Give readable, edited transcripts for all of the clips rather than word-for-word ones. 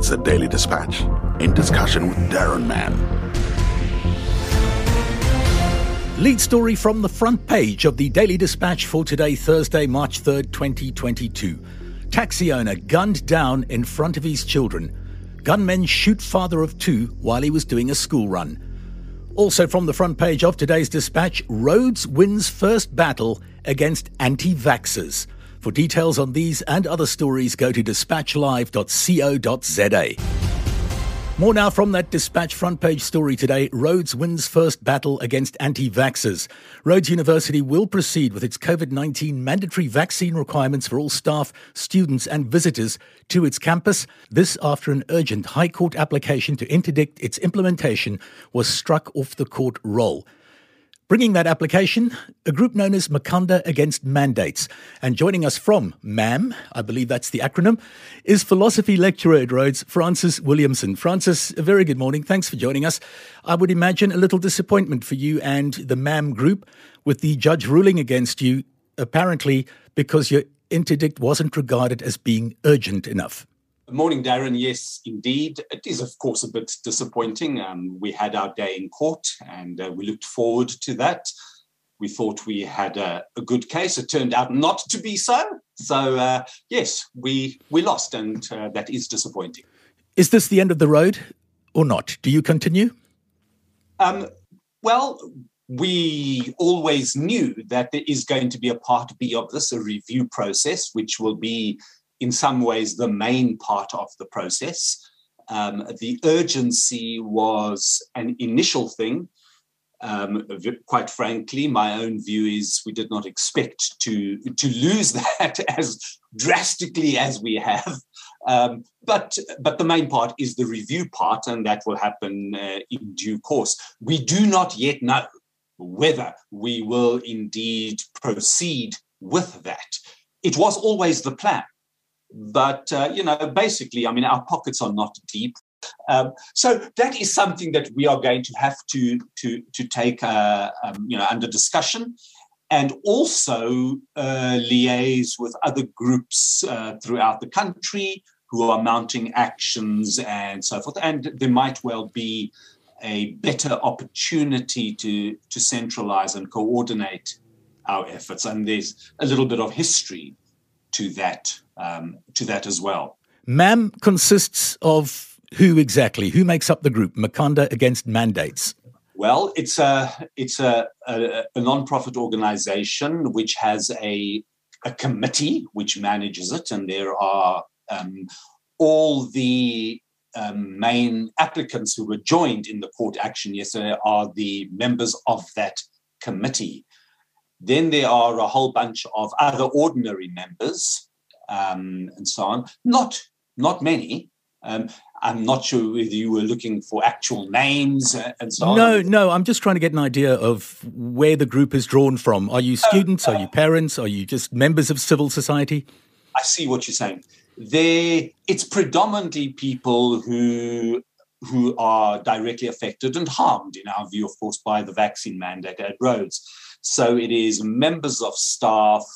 It's the Daily Dispatch, in discussion with Darren Mann. Lead story from the front page of the Daily Dispatch for today, Thursday, March 3rd, 2022. Taxi owner gunned down in front of his children. Gunmen shoot father of two while he was doing a school run. Also from the front page of today's Dispatch, Rhodes wins first battle against anti-vaxxers. For details on these and other stories, go to dispatchlive.co.za. More now from that Dispatch front page story today. Rhodes wins first battle against anti-vaxxers. Rhodes University will proceed with its COVID-19 mandatory vaccine requirements for all staff, students and visitors to its campus. This after an urgent High Court application to interdict its implementation was struck off the court roll. Bringing that application, a group known as Makhanda Against Mandates. And joining us from MAM, I believe that's the acronym, is philosophy lecturer at Rhodes, Francis Williamson. Francis, a very good morning. Thanks for joining us. I would imagine a little disappointment for you and the MAM group with the judge ruling against you, apparently because your interdict wasn't regarded as being urgent enough. Good morning, Darren. Yes, indeed. It is, of course, a bit disappointing. We had our day in court and we looked forward to that. We thought we had a good case. It turned out not to be so. So, yes, we lost and that is disappointing. Is this the end of the road or not? Do you continue? Well, we always knew that there is going to be a part B of this, a review process, which will be in some ways the main part of the process. The urgency was an initial thing. Quite frankly, my own view is we did not expect to lose that as drastically as we have. But the main part is the review part, and that will happen in due course. We do not yet know whether we will indeed proceed with that. It was always the plan. But, basically, our pockets are not deep. So that is something that we are going to have to take, under discussion and also liaise with other groups throughout the country who are mounting actions and so forth. And there might well be a better opportunity to centralize and coordinate our efforts. And there's a little bit of history to that as well. MAM consists of who exactly? Who makes up the group, Makhanda Against Mandates? Well, it's a non-profit organization which has a committee which manages it, and there are all the main applicants who were joined in the court action yesterday are the members of that committee. Then there are a whole bunch of other ordinary members and so on. Not many. I'm not sure whether you were looking for actual names and so on. No. I'm just trying to get an idea of where the group is drawn from. Are you students? Are you parents? Are you just members of civil society? I see what you're saying. It's predominantly people who are directly affected and harmed, in our view, of course, by the vaccine mandate at Rhodes. So it is members of staff,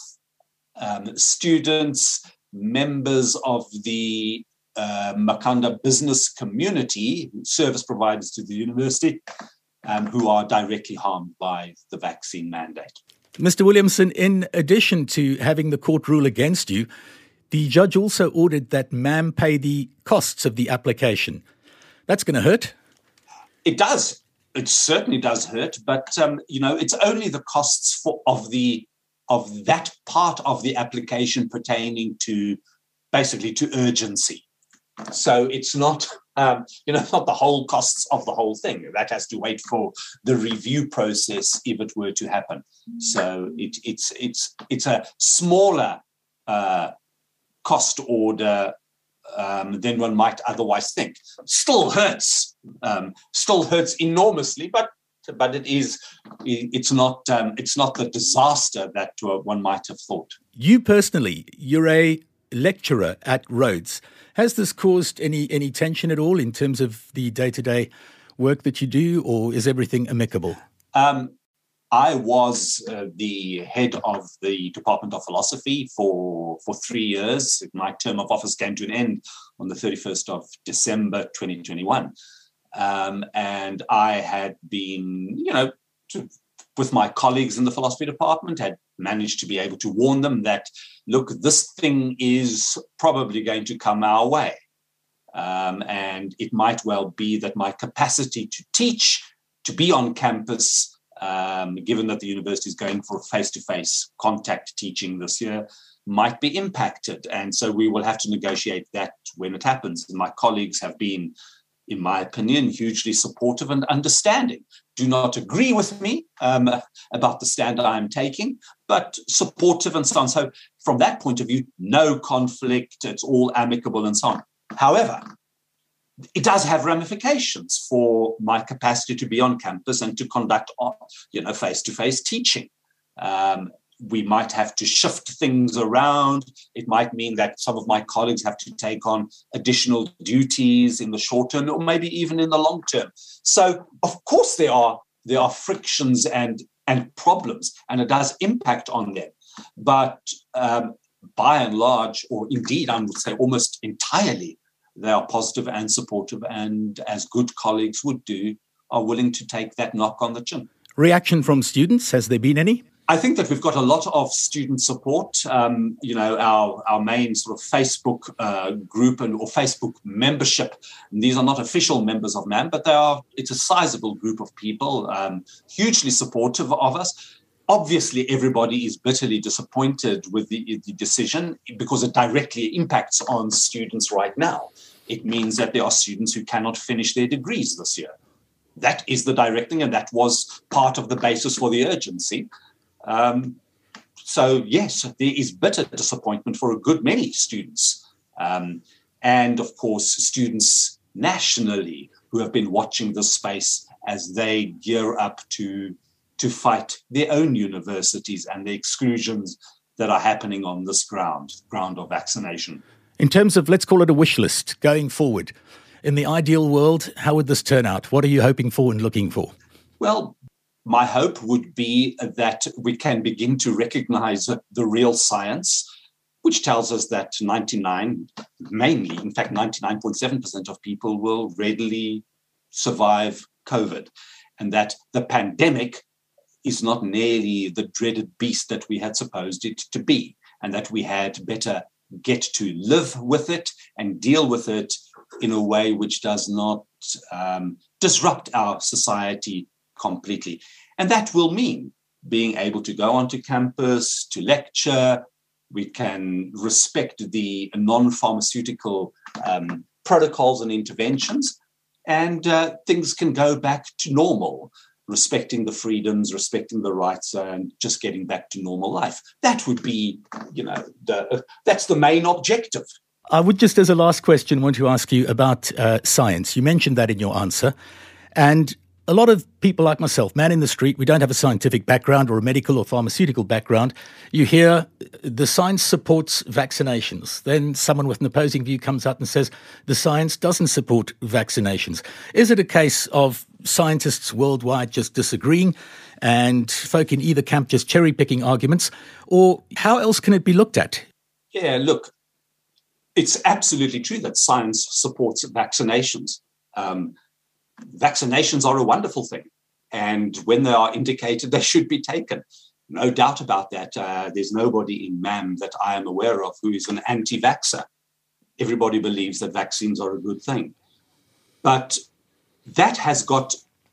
students, members of the Makhanda business community, service providers to the university, who are directly harmed by the vaccine mandate. Mr. Williamson, in addition to having the court rule against you, the judge also ordered that MAM pay the costs of the application. That's going to hurt. It does. It certainly does hurt, but it's only the costs of that part of the application pertaining to basically to urgency. So it's not not the whole costs of the whole thing. That has to wait for the review process if it were to happen. So it's a smaller cost order than one might otherwise think. Still hurts enormously, but it's not the disaster that one might have thought. You personally, you're a lecturer at Rhodes. Has this caused any tension at all in terms of the day-to-day work that you do, or is everything amicable? I was the head of the Department of Philosophy for 3 years. My term of office came to an end on the 31st of December 2021. And I had been, with my colleagues in the philosophy department, had managed to be able to warn them that, look, this thing is probably going to come our way. And it might well be that my capacity to teach, to be on campus, given that the university is going for face-to-face contact teaching this year, might be impacted. And so we will have to negotiate that when it happens. And my colleagues have been, in my opinion, hugely supportive and understanding. Do not agree with me about the stand I'm taking, but supportive and so on. So from that point of view, no conflict, it's all amicable and so on. However, it does have ramifications for my capacity to be on campus and to conduct, face-to-face teaching. We might have to shift things around. It might mean that some of my colleagues have to take on additional duties in the short term, or maybe even in the long term. So, of course, there are frictions and problems, and it does impact on them. But by and large, or indeed, I would say almost entirely, they are positive and supportive, and as good colleagues would do, are willing to take that knock on the chin. Reaction from students, has there been any? I think that we've got a lot of student support. Our main sort of Facebook group or Facebook membership, and these are not official members of MAM, but it's a sizable group of people, hugely supportive of us. Obviously, everybody is bitterly disappointed with the decision because it directly impacts on students right now. It means that there are students who cannot finish their degrees this year. That is the direct thing, and that was part of the basis for the urgency. So, yes, there is bitter disappointment for a good many students. And, of course, students nationally who have been watching this space as they gear up to fight their own universities and the exclusions that are happening on this ground of vaccination. In terms of, let's call it a wish list going forward, in the ideal world, how would this turn out? What are you hoping for and looking for? Well, my hope would be that we can begin to recognize the real science, which tells us that 99.7% of people will readily survive COVID, and that the pandemic is not nearly the dreaded beast that we had supposed it to be, and that we had better get to live with it and deal with it in a way which does not disrupt our society completely. And that will mean being able to go onto campus, to lecture. We can respect the non-pharmaceutical protocols and interventions, and things can go back to normal, respecting the freedoms, respecting the rights, and just getting back to normal life. That would be, that's the main objective. I would just, as a last question, want to ask you about science. You mentioned that in your answer. And a lot of people like myself, man in the street, we don't have a scientific background or a medical or pharmaceutical background. You hear the science supports vaccinations. Then someone with an opposing view comes out and says the science doesn't support vaccinations. Is it a case of scientists worldwide just disagreeing and folk in either camp just cherry-picking arguments? Or how else can it be looked at? Yeah, look, it's absolutely true that science supports vaccinations. Vaccinations are a wonderful thing. And when they are indicated, they should be taken. No doubt about that. There's nobody in MAM that I am aware of who is an anti-vaxxer. Everybody believes that vaccines are a good thing. But that has got,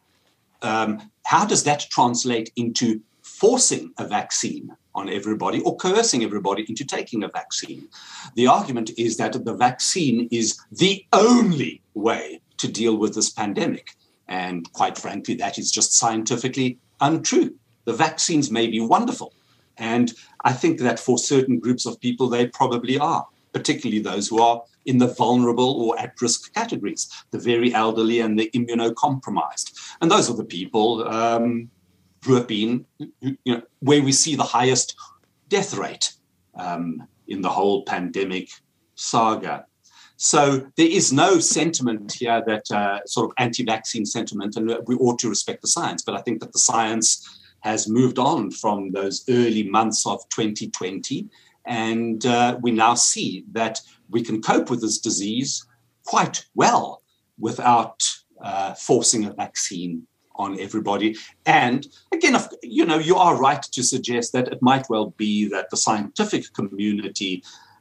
how does that translate into forcing a vaccine on everybody or coercing everybody into taking a vaccine? The argument is that the vaccine is the only way to deal with this pandemic. And quite frankly, that is just scientifically untrue. The vaccines may be wonderful. And I think that for certain groups of people, they probably are, particularly those who are in the vulnerable or at-risk categories, the very elderly and the immunocompromised. And those are the people who have been, where we see the highest death rate in the whole pandemic saga. So there is no sentiment here that sort of anti-vaccine sentiment, and we ought to respect the science. But I think that the science has moved on from those early months of 2020. And we now see that we can cope with this disease quite well without forcing a vaccine on everybody. And again, you are right to suggest that it might well be that the scientific community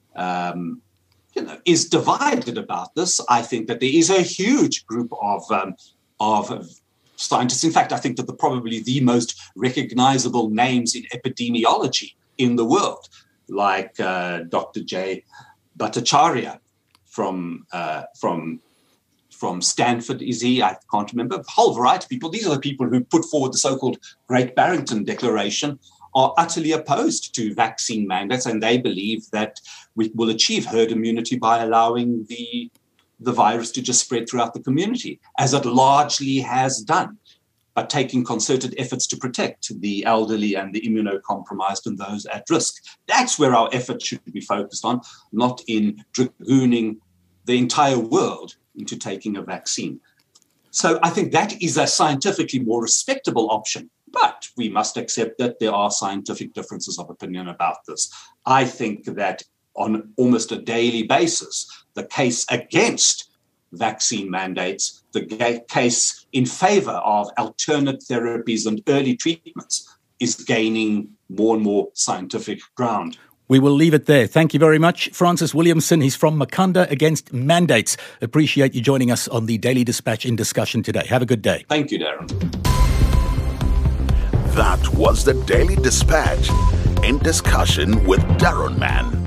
is divided about this. I think that there is a huge group of scientists. In fact, I think that probably the most recognizable names in epidemiology in the world, like Dr. Jay Bhattacharya from Stanford, is he? I can't remember. A whole variety of people. These are the people who put forward the so-called Great Barrington Declaration, are utterly opposed to vaccine mandates, and they believe that we will achieve herd immunity by allowing the virus to just spread throughout the community, as it largely has done, but taking concerted efforts to protect the elderly and the immunocompromised and those at risk. That's where our efforts should be focused on, not in dragooning the entire world into taking a vaccine. So I think that is a scientifically more respectable option, but we must accept that there are scientific differences of opinion about this. I think that on almost a daily basis, the case against vaccine mandates, the case in favor of alternate therapies and early treatments is gaining more and more scientific ground. We will leave it there. Thank you very much, Francis Williamson. He's from Makhanda Against Mandates. Appreciate you joining us on the Daily Dispatch in discussion today. Have a good day. Thank you, Darren. That was the Daily Dispatch in discussion with Darren Mann.